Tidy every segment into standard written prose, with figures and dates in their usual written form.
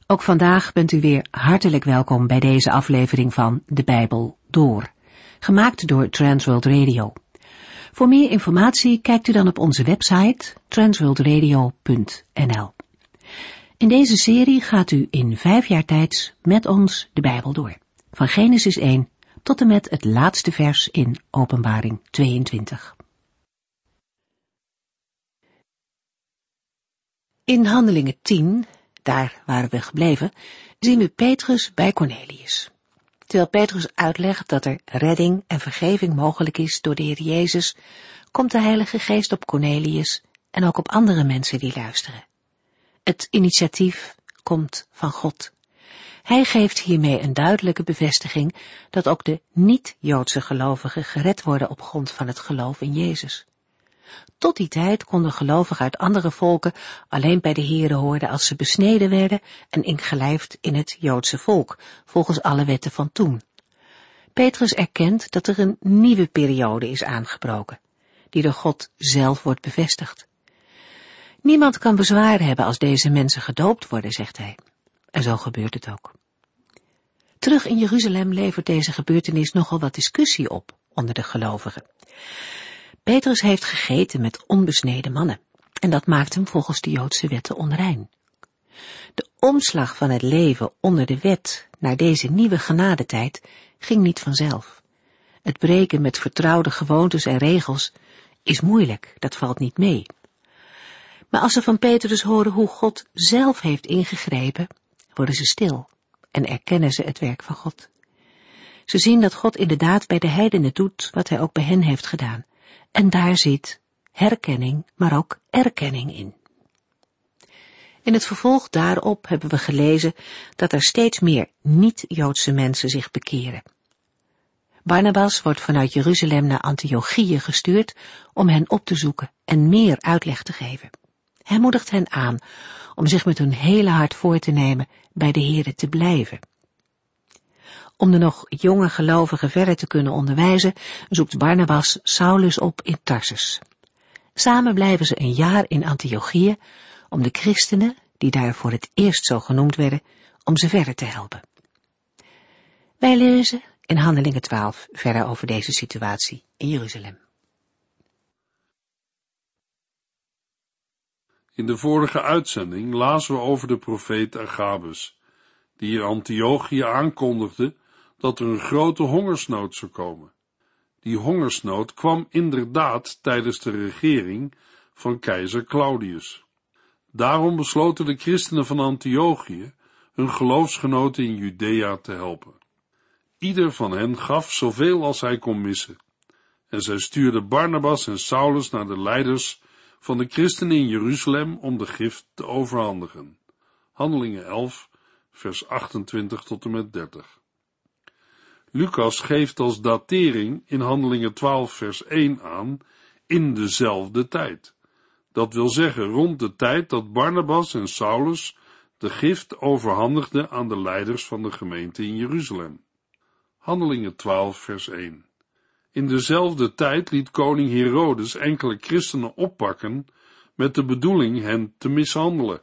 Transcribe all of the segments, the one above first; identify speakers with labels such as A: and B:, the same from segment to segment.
A: Ook vandaag bent u weer hartelijk welkom bij deze aflevering van De Bijbel Door, gemaakt door Transworld Radio. Voor meer informatie kijkt u dan op onze website transworldradio.nl. In deze serie gaat u in 5 jaar tijd met ons de Bijbel door, van Genesis 1 tot en met het laatste vers in Openbaring 22. In Handelingen 10, daar waren we gebleven, zien we Petrus bij Cornelius. Terwijl Petrus uitlegt dat er redding en vergeving mogelijk is door de Heer Jezus, komt de Heilige Geest op Cornelius en ook op andere mensen die luisteren. Het initiatief komt van God. Hij geeft hiermee een duidelijke bevestiging dat ook de niet-Joodse gelovigen gered worden op grond van het geloof in Jezus. Tot die tijd konden gelovigen uit andere volken alleen bij de Here horen als ze besneden werden en ingelijfd in het Joodse volk, volgens alle wetten van toen. Petrus erkent dat er een nieuwe periode is aangebroken, die door God zelf wordt bevestigd. Niemand kan bezwaar hebben als deze mensen gedoopt worden, zegt hij. En zo gebeurt het ook. Terug in Jeruzalem levert deze gebeurtenis nogal wat discussie op onder de gelovigen. Petrus heeft gegeten met onbesneden mannen en dat maakt hem volgens de Joodse wetten onrein. De omslag van het leven onder de wet naar deze nieuwe genadetijd ging niet vanzelf. Het breken met vertrouwde gewoontes en regels is moeilijk, dat valt niet mee. Maar als ze van Petrus horen hoe God zelf heeft ingegrepen, worden ze stil en erkennen ze het werk van God. Ze zien dat God inderdaad bij de heidenen doet wat hij ook bij hen heeft gedaan. En daar zit herkenning, maar ook erkenning in. In het vervolg daarop hebben we gelezen dat er steeds meer niet-Joodse mensen zich bekeren. Barnabas wordt vanuit Jeruzalem naar Antiochië gestuurd om hen op te zoeken en meer uitleg te geven. Hij moedigt hen aan om zich met hun hele hart voor te nemen bij de Here te blijven. Om de nog jonge gelovigen verder te kunnen onderwijzen, zoekt Barnabas Saulus op in Tarsus. Samen blijven ze een jaar in Antiochië om de christenen, die daar voor het eerst zo genoemd werden, om ze verder te helpen. Wij lezen in Handelingen 12 verder over deze situatie in Jeruzalem.
B: In de vorige uitzending lazen we over de profeet Agabus, die in Antiochië aankondigde dat er een grote hongersnood zou komen. Die hongersnood kwam inderdaad tijdens de regering van keizer Claudius. Daarom besloten de christenen van Antiochië hun geloofsgenoten in Judea te helpen. Ieder van hen gaf zoveel als hij kon missen. En zij stuurden Barnabas en Saulus naar de leiders van de christenen in Jeruzalem om de gift te overhandigen. Handelingen 11, vers 28 tot en met 30. Lucas geeft als datering in Handelingen 12 vers 1 aan, in dezelfde tijd. Dat wil zeggen rond de tijd dat Barnabas en Saulus de gift overhandigden aan de leiders van de gemeente in Jeruzalem. Handelingen 12 vers 1. In dezelfde tijd liet koning Herodes enkele christenen oppakken met de bedoeling hen te mishandelen.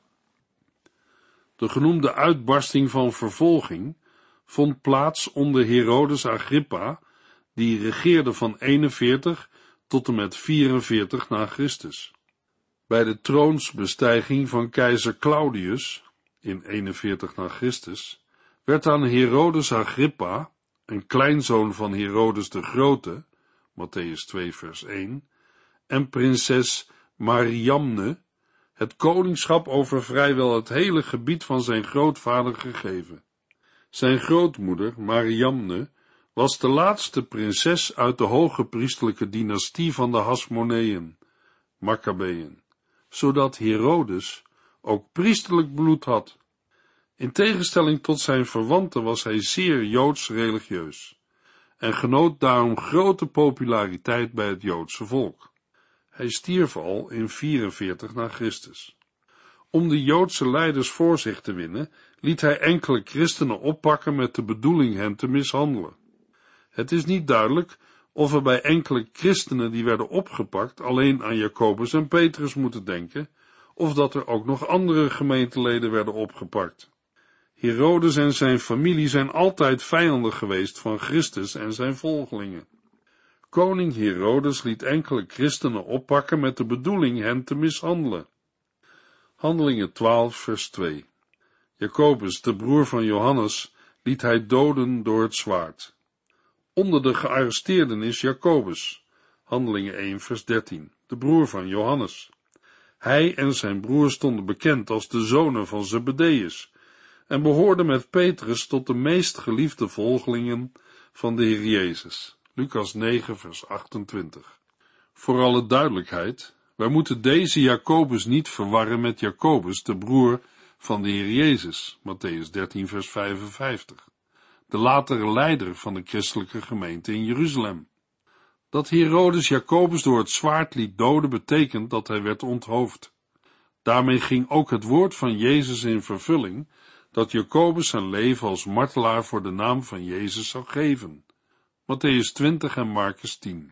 B: De genoemde uitbarsting van vervolging vond plaats onder Herodes Agrippa, die regeerde van 41 tot en met 44 na Christus. Bij de troonsbestijging van keizer Claudius, in 41 na Christus, werd aan Herodes Agrippa, een kleinzoon van Herodes de Grote, Mattheüs 2 vers 1, en prinses Mariamne, het koningschap over vrijwel het hele gebied van zijn grootvader gegeven. Zijn grootmoeder, Mariamne, was de laatste prinses uit de hoge priesterlijke dynastie van de Hasmoneeën, Maccabeeën, zodat Herodes ook priesterlijk bloed had. In tegenstelling tot zijn verwanten was hij zeer Joods religieus en genoot daarom grote populariteit bij het Joodse volk. Hij stierf al in 44 na Christus. Om de Joodse leiders voor zich te winnen, liet hij enkele christenen oppakken met de bedoeling hen te mishandelen. Het is niet duidelijk of we bij enkele christenen die werden opgepakt alleen aan Jacobus en Petrus moeten denken, of dat er ook nog andere gemeenteleden werden opgepakt. Herodes en zijn familie zijn altijd vijanden geweest van Christus en zijn volgelingen. Koning Herodes liet enkele christenen oppakken met de bedoeling hen te mishandelen. Handelingen 12 vers 2. Jacobus, de broer van Johannes, liet hij doden door het zwaard. Onder de gearresteerden is Jacobus, Handelingen 1 vers 13, de broer van Johannes. Hij en zijn broer stonden bekend als de zonen van Zebedeus en behoorden met Petrus tot de meest geliefde volgelingen van de Heer Jezus. Lucas 9 vers 28. Voor alle duidelijkheid, wij moeten deze Jacobus niet verwarren met Jacobus, de broer van de Heer Jezus, Mattheüs 13 vers 55, de latere leider van de christelijke gemeente in Jeruzalem. Dat Herodes Jacobus door het zwaard liet doden betekent dat hij werd onthoofd. Daarmee ging ook het woord van Jezus in vervulling, dat Jacobus zijn leven als martelaar voor de naam van Jezus zou geven. Mattheüs 20 en Markus 10.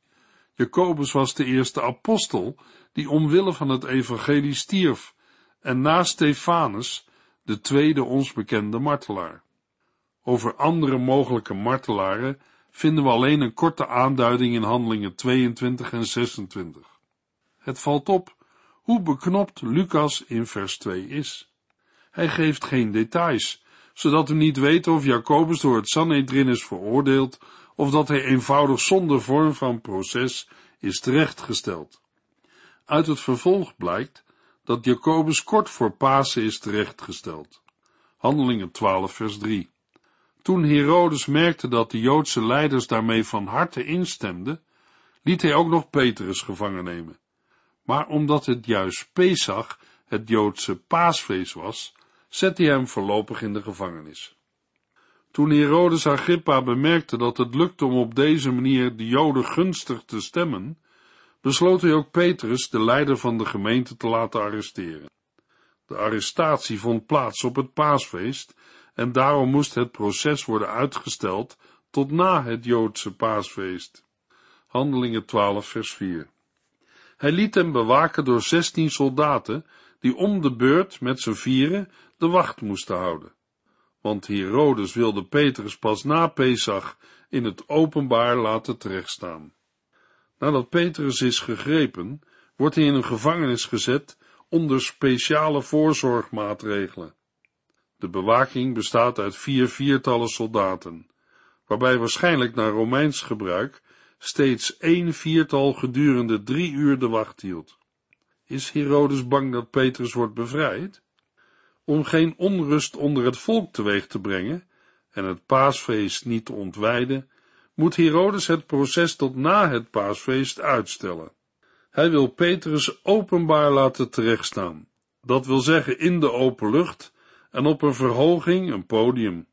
B: Jacobus was de eerste apostel die omwille van het evangelie stierf, en na Stefanus de tweede ons bekende martelaar. Over andere mogelijke martelaren vinden we alleen een korte aanduiding in Handelingen 22 en 26. Het valt op hoe beknopt Lucas in vers 2 is. Hij geeft geen details, zodat we niet weten of Jacobus door het Sanhedrin is veroordeeld of dat hij eenvoudig zonder vorm van proces is terechtgesteld. Uit het vervolg blijkt dat Jacobus kort voor Pasen is terechtgesteld. Handelingen 12 vers 3. Toen Herodes merkte dat de Joodse leiders daarmee van harte instemden, liet hij ook nog Petrus gevangen nemen. Maar omdat het juist Pesach, het Joodse paasfeest was, zette hij hem voorlopig in de gevangenis. Toen Herodes Agrippa bemerkte dat het lukte om op deze manier de Joden gunstig te stemmen, besloot hij ook Petrus, de leider van de gemeente, te laten arresteren. De arrestatie vond plaats op het paasfeest en daarom moest het proces worden uitgesteld tot na het Joodse paasfeest. Handelingen 12 vers 4. Hij liet hem bewaken door 16 soldaten, die om de beurt met z'n vieren de wacht moesten houden. Want Herodes wilde Petrus pas na Pesach in het openbaar laten terechtstaan. Nadat Petrus is gegrepen, wordt hij in een gevangenis gezet onder speciale voorzorgmaatregelen. De bewaking bestaat uit 4 viertallen soldaten, waarbij waarschijnlijk naar Romeins gebruik steeds 1 viertal gedurende 3 uur de wacht hield. Is Herodes bang dat Petrus wordt bevrijd? Om geen onrust onder het volk teweeg te brengen en het paasfeest niet te ontwijden, moet Herodes het proces tot na het paasfeest uitstellen. Hij wil Petrus openbaar laten terechtstaan, dat wil zeggen in de open lucht en op een verhoging, een podium.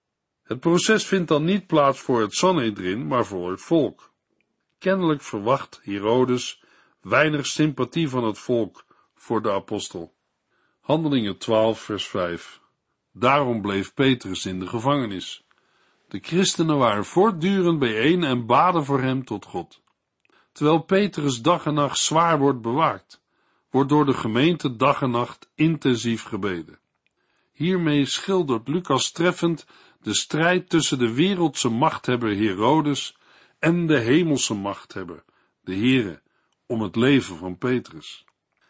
B: Het proces vindt dan niet plaats voor het Sanhedrin, maar voor het volk. Kennelijk verwacht Herodes weinig sympathie van het volk voor de apostel. Handelingen 12 vers 5. Daarom bleef Petrus in de gevangenis. De christenen waren voortdurend bijeen en baden voor hem tot God. Terwijl Petrus dag en nacht zwaar wordt bewaakt, wordt door de gemeente dag en nacht intensief gebeden. Hiermee schildert Lucas treffend de strijd tussen de wereldse machthebber Herodes en de hemelse machthebber, de Heere, om het leven van Petrus.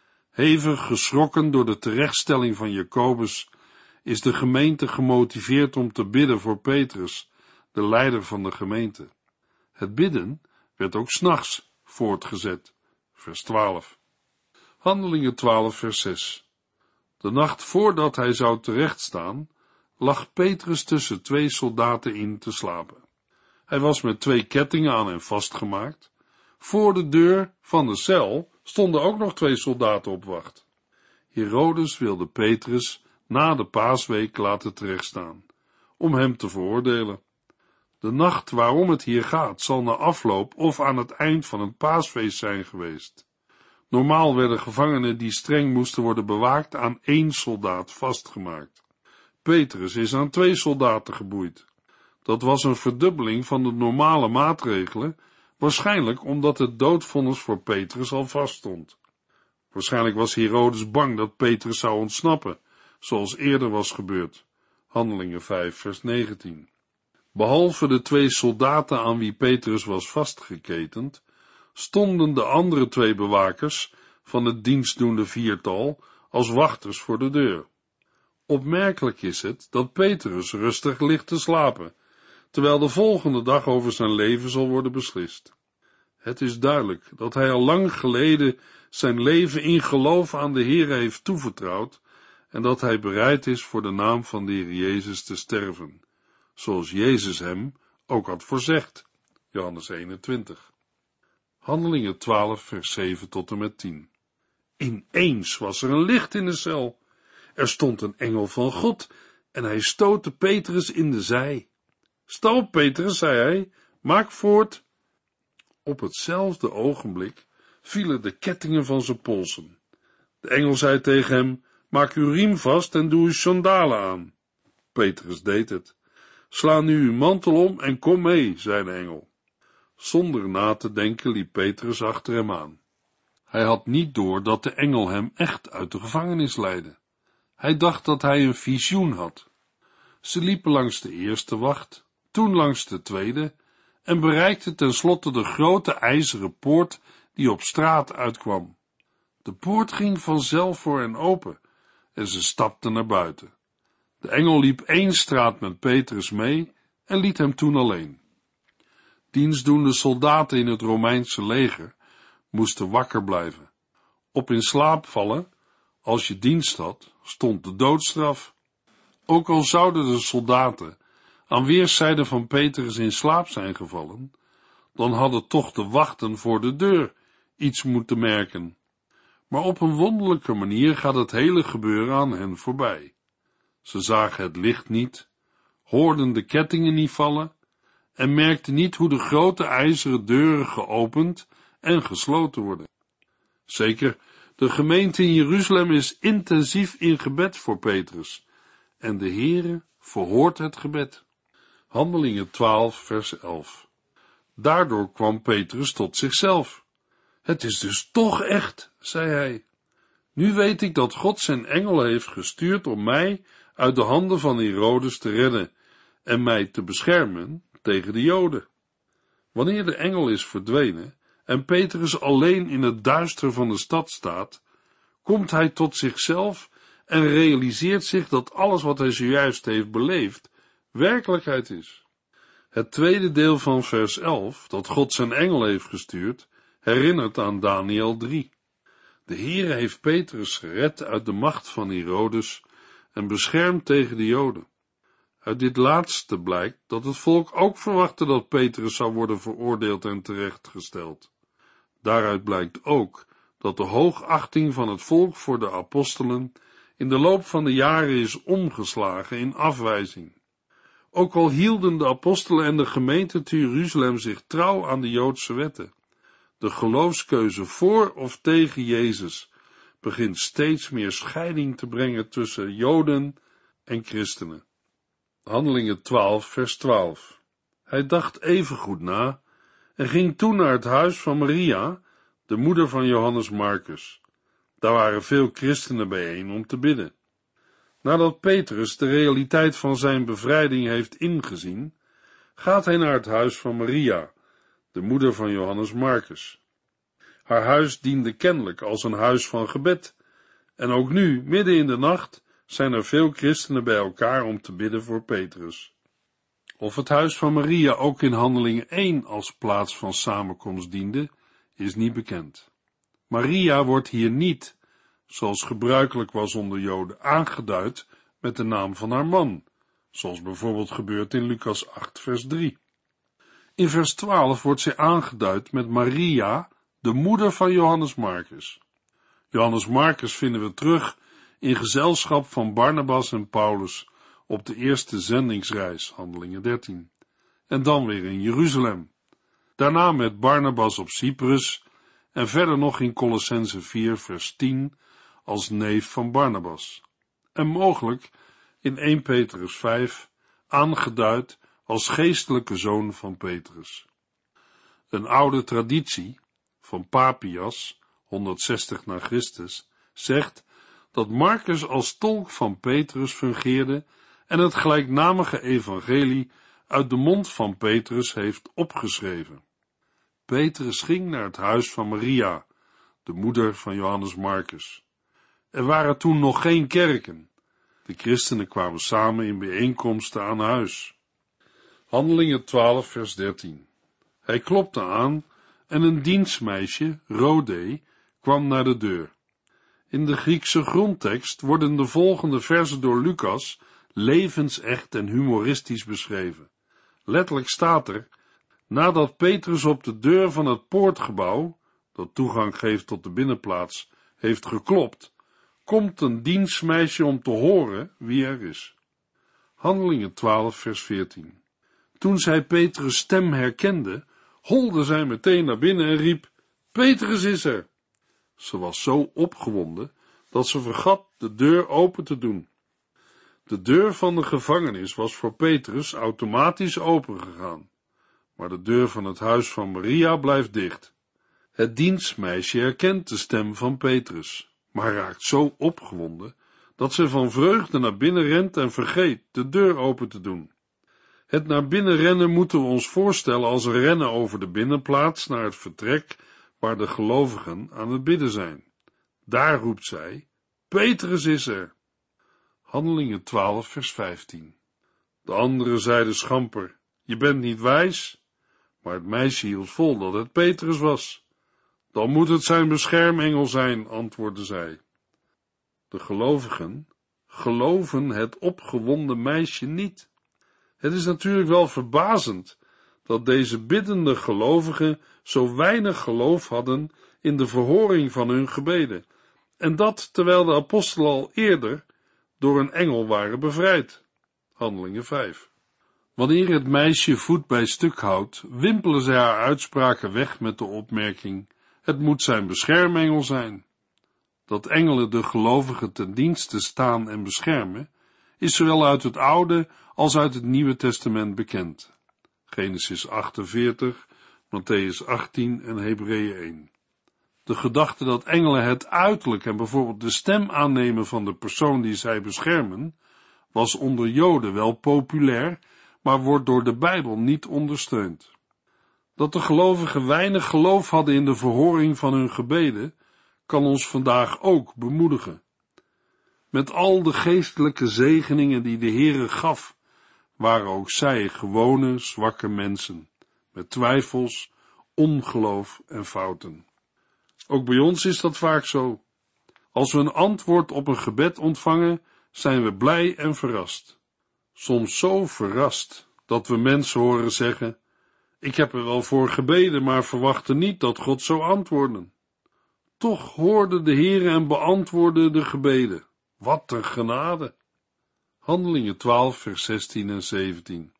B: Hevig geschrokken door de terechtstelling van Jacobus, is de gemeente gemotiveerd om te bidden voor Petrus, de leider van de gemeente. Het bidden werd ook 's nachts voortgezet. Vers 12. Handelingen 12 vers 6. De nacht voordat hij zou terechtstaan, lag Petrus tussen 2 soldaten in te slapen. Hij was met 2 kettingen aan hem vastgemaakt. Voor de deur van de cel stonden ook nog 2 soldaten op wacht. Herodes wilde Petrus na de paasweek laten terechtstaan, om hem te veroordelen. De nacht waarom het hier gaat, zal na afloop of aan het eind van het paasfeest zijn geweest. Normaal werden gevangenen die streng moesten worden bewaakt aan 1 soldaat vastgemaakt. Petrus is aan 2 soldaten geboeid. Dat was een verdubbeling van de normale maatregelen, waarschijnlijk omdat het doodvonnis voor Petrus al vaststond. Waarschijnlijk was Herodes bang dat Petrus zou ontsnappen, zoals eerder was gebeurd, Handelingen 5 vers 19. Behalve de 2 soldaten aan wie Petrus was vastgeketend, stonden de andere 2 bewakers van het dienstdoende viertal als wachters voor de deur. Opmerkelijk is het dat Petrus rustig ligt te slapen, terwijl de volgende dag over zijn leven zal worden beslist. Het is duidelijk dat hij al lang geleden zijn leven in geloof aan de Heer heeft toevertrouwd en dat hij bereid is voor de naam van de Heer Jezus te sterven, zoals Jezus hem ook had voorzegd. Johannes 21. Handelingen 12 vers 7 tot en met 10. Ineens was er een licht in de cel. Er stond een engel van God en hij stootte Petrus in de zij. Sta op, Petrus, zei hij, maak voort. Op hetzelfde ogenblik vielen de kettingen van zijn polsen. De engel zei tegen hem, maak uw riem vast en doe uw sandalen aan. Petrus deed het. Sla nu uw mantel om en kom mee, zei de engel. Zonder na te denken liep Petrus achter hem aan. Hij had niet door dat de engel hem echt uit de gevangenis leidde. Hij dacht dat hij een visioen had. Ze liepen langs de eerste wacht, toen langs de tweede, en bereikten tenslotte de grote ijzeren poort die op straat uitkwam. De poort ging vanzelf voor hen open, en ze stapten naar buiten. De engel liep 1 straat met Petrus mee en liet hem toen alleen. Dienstdoende soldaten in het Romeinse leger moesten wakker blijven. Op in slaap vallen, als je dienst had, stond de doodstraf. Ook al zouden de soldaten aan weerszijden van Petrus in slaap zijn gevallen, dan hadden toch de wachten voor de deur iets moeten merken. Maar op een wonderlijke manier gaat het hele gebeuren aan hen voorbij. Ze zagen het licht niet, hoorden de kettingen niet vallen en merkten niet hoe de grote ijzeren deuren geopend en gesloten worden. Zeker, de gemeente in Jeruzalem is intensief in gebed voor Petrus en de Heere verhoort het gebed. Handelingen 12 vers 11. Daardoor kwam Petrus tot zichzelf. Het is dus toch echt, zei hij. Nu weet ik dat God zijn engel heeft gestuurd om mij uit de handen van Herodes te redden en mij te beschermen tegen de Joden. Wanneer de engel is verdwenen en Petrus alleen in het duister van de stad staat, komt hij tot zichzelf en realiseert zich dat alles wat hij zojuist heeft beleefd werkelijkheid is. Het tweede deel van vers 11, dat God zijn engel heeft gestuurd, herinnert aan Daniël 3. De Heere heeft Petrus gered uit de macht van Herodes en beschermd tegen de Joden. Uit dit laatste blijkt dat het volk ook verwachtte dat Petrus zou worden veroordeeld en terechtgesteld. Daaruit blijkt ook dat de hoogachting van het volk voor de apostelen in de loop van de jaren is omgeslagen in afwijzing. Ook al hielden de apostelen en de gemeente te Jeruzalem zich trouw aan de Joodse wetten, de geloofskeuze voor of tegen Jezus begint steeds meer scheiding te brengen tussen Joden en christenen. Handelingen 12 vers 12. Hij dacht even goed na en ging toen naar het huis van Maria, de moeder van Johannes Marcus. Daar waren veel christenen bijeen om te bidden. Nadat Petrus de realiteit van zijn bevrijding heeft ingezien, gaat hij naar het huis van Maria, de moeder van Johannes Marcus. Haar huis diende kennelijk als een huis van gebed, en ook nu, midden in de nacht, zijn er veel christenen bij elkaar om te bidden voor Petrus. Of het huis van Maria ook in Handelingen 1 als plaats van samenkomst diende, is niet bekend. Maria wordt hier niet, zoals gebruikelijk was onder Joden, aangeduid met de naam van haar man, zoals bijvoorbeeld gebeurt in Lucas 8 vers 3. In vers 12 wordt zij aangeduid met Maria, de moeder van Johannes Marcus. Johannes Marcus vinden we terug in gezelschap van Barnabas en Paulus op de eerste zendingsreis, Handelingen 13, en dan weer in Jeruzalem. Daarna met Barnabas op Cyprus en verder nog in Colossenzen 4 vers 10 als neef van Barnabas. En mogelijk in 1 Petrus 5 aangeduid als geestelijke zoon van Petrus. Een oude traditie van Papias, 160 na Christus, zegt dat Marcus als tolk van Petrus fungeerde en het gelijknamige evangelie uit de mond van Petrus heeft opgeschreven. Petrus ging naar het huis van Maria, de moeder van Johannes Marcus. Er waren toen nog geen kerken. De christenen kwamen samen in bijeenkomsten aan huis. Handelingen 12 vers 13. Hij klopte aan en een dienstmeisje, Rode, kwam naar de deur. In de Griekse grondtekst worden de volgende verzen door Lucas levensecht en humoristisch beschreven. Letterlijk staat er: nadat Petrus op de deur van het poortgebouw, dat toegang geeft tot de binnenplaats, heeft geklopt, komt een dienstmeisje om te horen wie er is. Handelingen 12 vers 14. Toen zij Petrus' stem herkende, holde zij meteen naar binnen en riep: Petrus is er! Ze was zo opgewonden dat ze vergat de deur open te doen. De deur van de gevangenis was voor Petrus automatisch opengegaan, maar de deur van het huis van Maria blijft dicht. Het dienstmeisje herkent de stem van Petrus, maar raakt zo opgewonden dat ze van vreugde naar binnen rent en vergeet de deur open te doen. Het naar binnen rennen moeten we ons voorstellen als een rennen over de binnenplaats naar het vertrek waar de gelovigen aan het bidden zijn. Daar roept zij: Petrus is er! Handelingen 12 vers 15. De anderen zeiden schamper: je bent niet wijs? Maar het meisje hield vol dat het Petrus was. Dan moet het zijn beschermengel zijn, antwoordde zij. De gelovigen geloven het opgewonden meisje niet. Het is natuurlijk wel verbazend dat deze biddende gelovigen zo weinig geloof hadden in de verhoring van hun gebeden, en dat terwijl de apostelen al eerder door een engel waren bevrijd. Handelingen 5. Wanneer het meisje voet bij stuk houdt, wimpelen zij haar uitspraken weg met de opmerking: het moet zijn beschermengel zijn. Dat engelen de gelovigen ten dienste staan en beschermen, is zowel uit het Oude als uit het Nieuwe Testament bekend. Genesis 48, Mattheüs 18 en Hebreeën 1. De gedachte dat engelen het uiterlijk en bijvoorbeeld de stem aannemen van de persoon die zij beschermen, was onder Joden wel populair, maar wordt door de Bijbel niet ondersteund. Dat de gelovigen weinig geloof hadden in de verhoring van hun gebeden, kan ons vandaag ook bemoedigen. Met al de geestelijke zegeningen die de Heere gaf, waren ook zij gewone, zwakke mensen, met twijfels, ongeloof en fouten. Ook bij ons is dat vaak zo. Als we een antwoord op een gebed ontvangen, zijn we blij en verrast. Soms zo verrast, dat we mensen horen zeggen: ik heb er wel voor gebeden, maar verwachtte niet dat God zou antwoorden. Toch hoorde de Heere en beantwoordde de gebeden. Wat een genade! Handelingen 12 vers 16 en 17.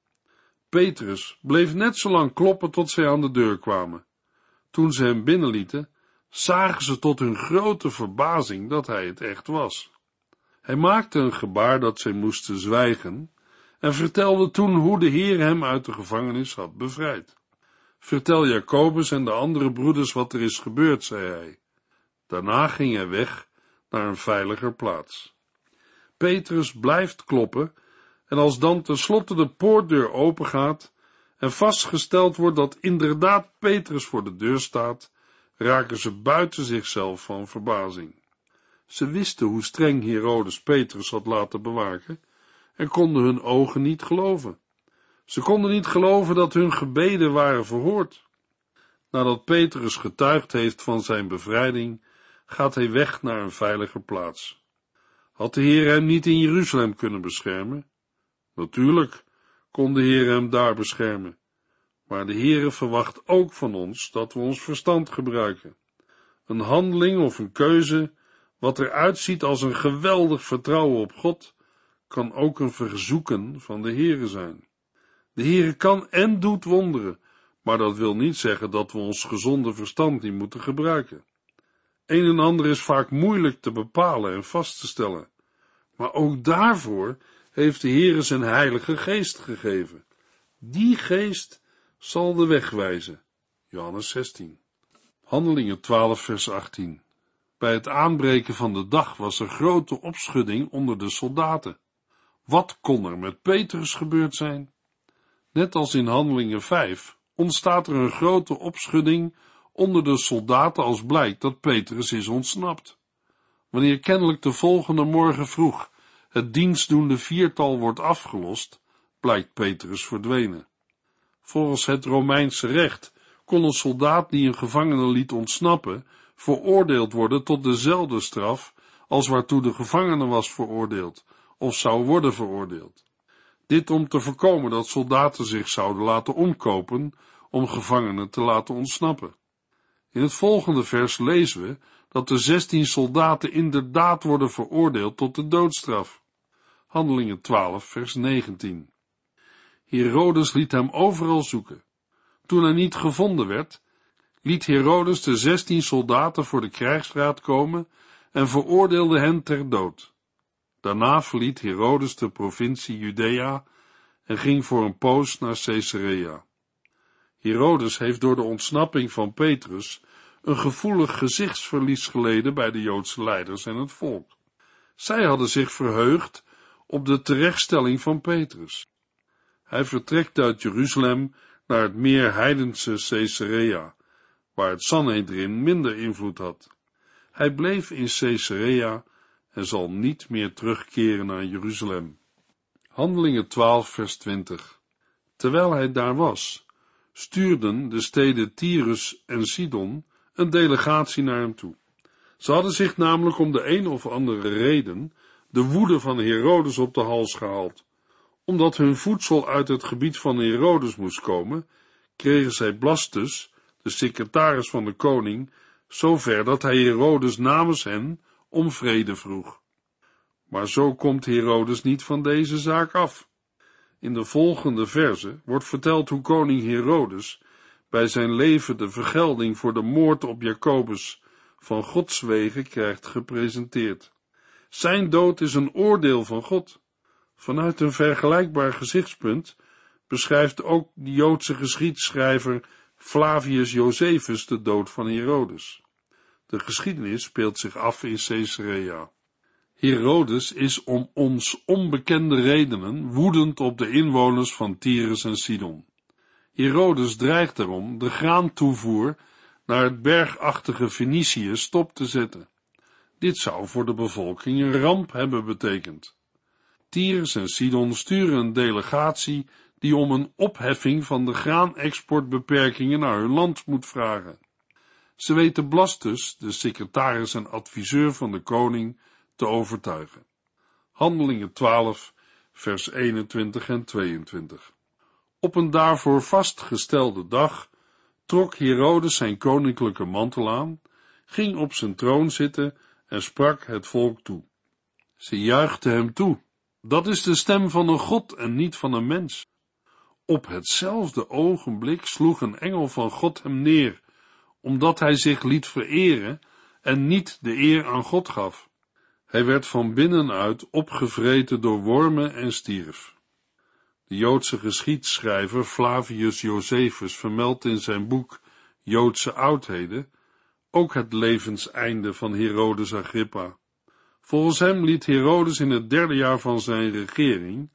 B: Petrus bleef net zo lang kloppen tot zij aan de deur kwamen. Toen ze hem binnenlieten, zagen ze tot hun grote verbazing dat hij het echt was. Hij maakte een gebaar dat zij moesten zwijgen en vertelde toen hoe de Heer hem uit de gevangenis had bevrijd. Vertel Jacobus en de andere broeders wat er is gebeurd, zei hij. Daarna ging hij weg naar een veiliger plaats. Petrus blijft kloppen, en als dan tenslotte de poortdeur opengaat en vastgesteld wordt dat inderdaad Petrus voor de deur staat, raken ze buiten zichzelf van verbazing. Ze wisten hoe streng Herodes Petrus had laten bewaken en konden hun ogen niet geloven. Ze konden niet geloven dat hun gebeden waren verhoord. Nadat Petrus getuigd heeft van zijn bevrijding, gaat hij weg naar een veiliger plaats. Had de Heer hem niet in Jeruzalem kunnen beschermen? Natuurlijk kon de Heer hem daar beschermen, maar de Heere verwacht ook van ons dat we ons verstand gebruiken. Een handeling of een keuze, wat eruit ziet als een geweldig vertrouwen op God, kan ook een verzoeken van de Heere zijn. De Heere kan en doet wonderen, maar dat wil niet zeggen dat we ons gezonde verstand niet moeten gebruiken. Een en ander is vaak moeilijk te bepalen en vast te stellen, maar ook daarvoor heeft de Heere zijn Heilige Geest gegeven. Die Geest zal de weg wijzen. Johannes 16. Handelingen 12 vers 18. Bij het aanbreken van de dag was er grote opschudding onder de soldaten. Wat kon er met Petrus gebeurd zijn? Net als in Handelingen 5 ontstaat er een grote opschudding onder de soldaten als blijkt dat Petrus is ontsnapt. Wanneer kennelijk de volgende morgen vroeg het dienstdoende viertal wordt afgelost, blijkt Petrus verdwenen. Volgens het Romeinse recht kon een soldaat die een gevangene liet ontsnappen veroordeeld worden tot dezelfde straf als waartoe de gevangene was veroordeeld of zou worden veroordeeld. Dit om te voorkomen dat soldaten zich zouden laten omkopen om gevangenen te laten ontsnappen. In het volgende vers lezen we dat de 16 soldaten inderdaad worden veroordeeld tot de doodstraf. Handelingen 12 vers 19. Herodes liet hem overal zoeken. Toen hij niet gevonden werd, liet Herodes de 16 soldaten voor de krijgsraad komen en veroordeelde hen ter dood. Daarna verliet Herodes de provincie Judea en ging voor een poos naar Caesarea. Herodes heeft door de ontsnapping van Petrus een gevoelig gezichtsverlies geleden bij de Joodse leiders en het volk. Zij hadden zich verheugd op de terechtstelling van Petrus. Hij vertrekt uit Jeruzalem naar het meer heidense Caesarea, waar het Sanhedrin minder invloed had. Hij bleef in Caesarea en zal niet meer terugkeren naar Jeruzalem. Handelingen 12 vers 20. Terwijl hij daar was, stuurden de steden Tyrus en Sidon een delegatie naar hem toe. Ze hadden zich namelijk om de een of andere reden de woede van Herodes op de hals gehaald. Omdat hun voedsel uit het gebied van Herodes moest komen, kregen zij Blastus, de secretaris van de koning, zover dat hij Herodes namens hen om vrede vroeg. Maar zo komt Herodes niet van deze zaak af. In de volgende verse wordt verteld hoe koning Herodes bij zijn leven de vergelding voor de moord op Jacobus van Gods wegen krijgt gepresenteerd. Zijn dood is een oordeel van God. Vanuit een vergelijkbaar gezichtspunt beschrijft ook de Joodse geschiedschrijver Flavius Josephus de dood van Herodes. De geschiedenis speelt zich af in Caesarea. Herodes is om ons onbekende redenen woedend op de inwoners van Tyrus en Sidon. Herodes dreigt erom de graantoevoer naar het bergachtige Fenicië stop te zetten. Dit zou voor de bevolking een ramp hebben betekend. Tyrus en Sidon sturen een delegatie die om een opheffing van de graanexportbeperkingen naar hun land moet vragen. Ze weten Blastus, de secretaris en adviseur van de koning, te overtuigen. Handelingen 12, vers 21 en 22. Op een daarvoor vastgestelde dag trok Herodes zijn koninklijke mantel aan, ging op zijn troon zitten en sprak het volk toe. Ze juichten hem toe. Dat is de stem van een God en niet van een mens. Op hetzelfde ogenblik sloeg een engel van God hem neer, omdat hij zich liet vereren en niet de eer aan God gaf. Hij werd van binnenuit opgevreten door wormen en stierf. De Joodse geschiedschrijver Flavius Josephus vermeldt in zijn boek Joodse oudheden ook het levenseinde van Herodes Agrippa. Volgens hem liet Herodes in het 3e jaar van zijn regering,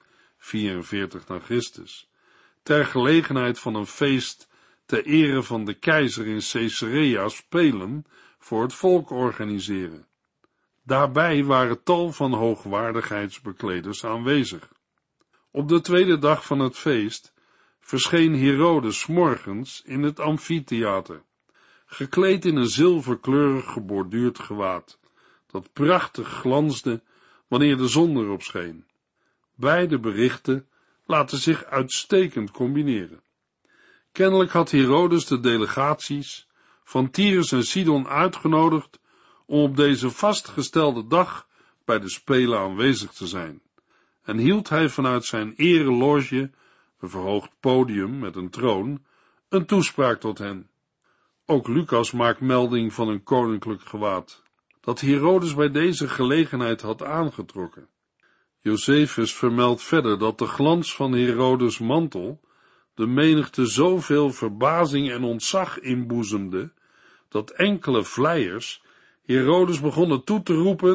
B: 44 na Christus, ter gelegenheid van een feest ter ere van de keizer in Caesarea spelen voor het volk organiseren. Daarbij waren tal van hoogwaardigheidsbekleders aanwezig. Op de tweede dag van het feest verscheen Herodes 's morgens in het amfitheater, gekleed in een zilverkleurig geborduurd gewaad, dat prachtig glansde wanneer de zon erop scheen. Beide berichten laten zich uitstekend combineren. Kennelijk had Herodes de delegaties van Tyrus en Sidon uitgenodigd om op deze vastgestelde dag bij de spelen aanwezig te zijn, en hield hij vanuit zijn ereloge, een verhoogd podium met een troon, een toespraak tot hen. Ook Lucas maakt melding van een koninklijk gewaad, dat Herodes bij deze gelegenheid had aangetrokken. Josephus vermeldt verder dat de glans van Herodes' mantel de menigte zoveel verbazing en ontzag inboezemde, dat enkele vleiers Herodes begonnen toe te roepen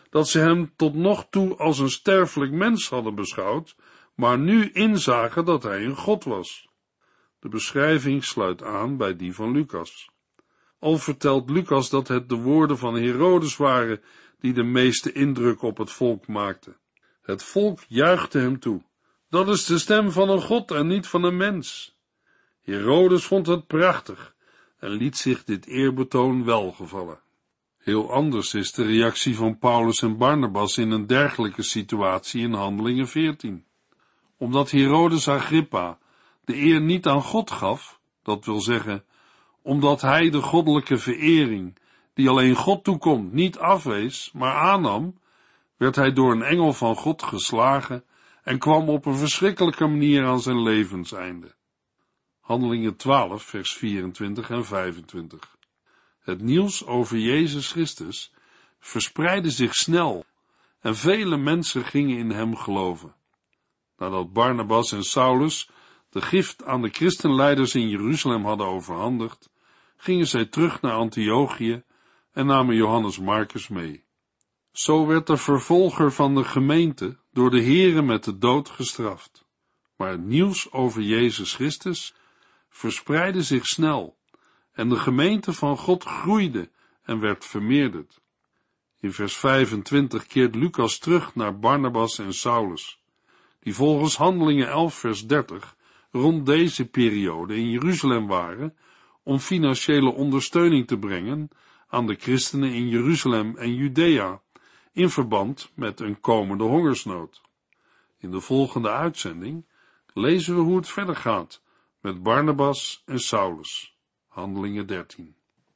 B: dat ze hem tot nog toe als een sterfelijk mens hadden beschouwd, maar nu inzagen dat hij een God was. De beschrijving sluit aan bij die van Lucas. Al vertelt Lucas dat het de woorden van Herodes waren die de meeste indruk op het volk maakten. Het volk juichte hem toe. Dat is de stem van een God en niet van een mens. Herodes vond het prachtig en liet zich dit eerbetoon welgevallen. Heel anders is de reactie van Paulus en Barnabas in een dergelijke situatie in Handelingen 14. Omdat Herodes Agrippa de eer niet aan God gaf, dat wil zeggen, omdat hij de goddelijke verering, die alleen God toekomt, niet afwees, maar aannam, werd hij door een engel van God geslagen en kwam op een verschrikkelijke manier aan zijn levenseinde. Handelingen 12, vers 24 en 25. Het nieuws over Jezus Christus verspreidde zich snel en vele mensen gingen in hem geloven. Nadat Barnabas en Saulus de gift aan de christenleiders in Jeruzalem hadden overhandigd, gingen zij terug naar Antiochië en namen Johannes Marcus mee. Zo werd de vervolger van de gemeente door de Here met de dood gestraft. Maar het nieuws over Jezus Christus verspreidde zich snel en de gemeente van God groeide en werd vermeerderd. In vers 25 keert Lucas terug naar Barnabas en Saulus, die volgens Handelingen 11 vers 30 rond deze periode in Jeruzalem waren om financiële ondersteuning te brengen aan de christenen in Jeruzalem en Judea in verband met een komende hongersnood. In de volgende uitzending lezen we hoe het verder gaat met Barnabas en Saulus. Handelingen 13.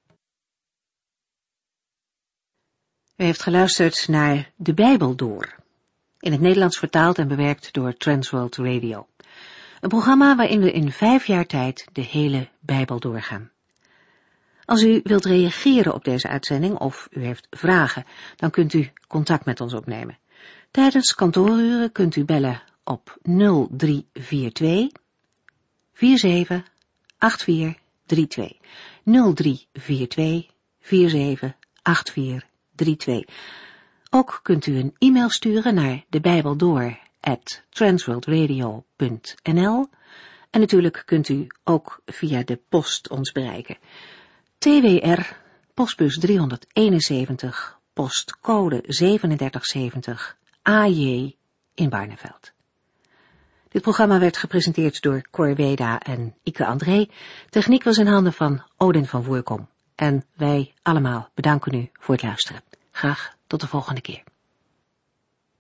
A: U heeft geluisterd naar De Bijbel Door, in het Nederlands vertaald en bewerkt door Transworld Radio. Een programma waarin we in 5 jaar tijd de hele Bijbel doorgaan. Als u wilt reageren op deze uitzending of u heeft vragen, dan kunt u contact met ons opnemen. Tijdens kantooruren kunt u bellen op 0342 478432. 0342 478432. Ook kunt u een e-mail sturen naar debijbeldoor@transworldradio.nl en natuurlijk kunt u ook via de post ons bereiken. TWR, postbus 371, postcode 3770, AJ in Barneveld. Dit programma werd gepresenteerd door Cor Weda en Ike André. Techniek was in handen van Odin van Voorkom. En wij allemaal bedanken u voor het luisteren. Graag tot de volgende keer.